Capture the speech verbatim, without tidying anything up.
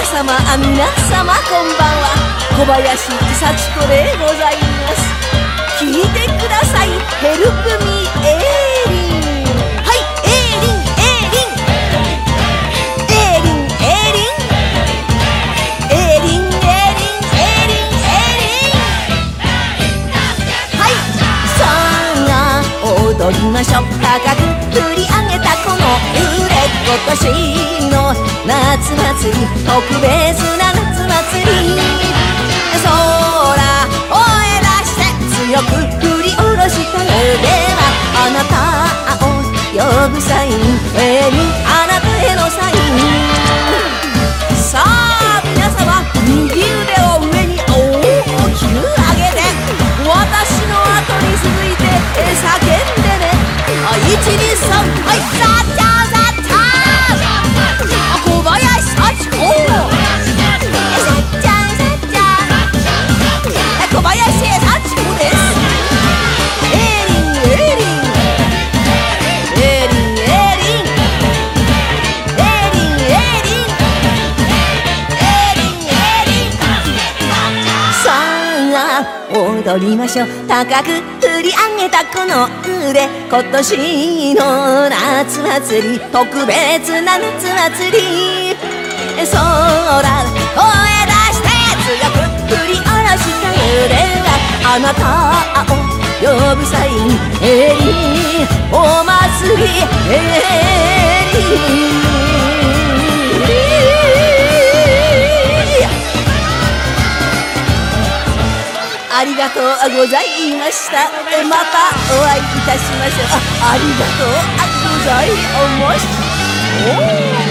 皆様皆様こんばんは、小林幸子でございます。聞いてください。ヘルプミーエーリン。はい、エーリンエーリンエーリンエーリンエーリンエーリンエーリンエーリン。はい、さあ踊りましょう。高く振り上げたこの腕、今年の夏祭り、特別な夏祭り。空声出して強く振り下ろした腕は、あなたを呼ぶサイン、エーリン、あなたへのサイン。さあ皆様、右腕を上に大きく上げて、私の後に続いて叫んでね。いちにさん、はい、ザッチャーザッチャー、小林幸子、ザッチャーザッチャー、小林幸子です。エーリンエーリンエーリンエーリンエーリンエーリンエーリンエーリン。さあ踊りましょう。高く振り上げたこの腕、今年の夏祭り、特別な夏祭り。空声出して強く振り下ろした腕は、あなたを呼ぶサイン、エーリン、お祭りエーリン。ありがとうございました。またお会いいたしましょう。あ、ありがとうございました。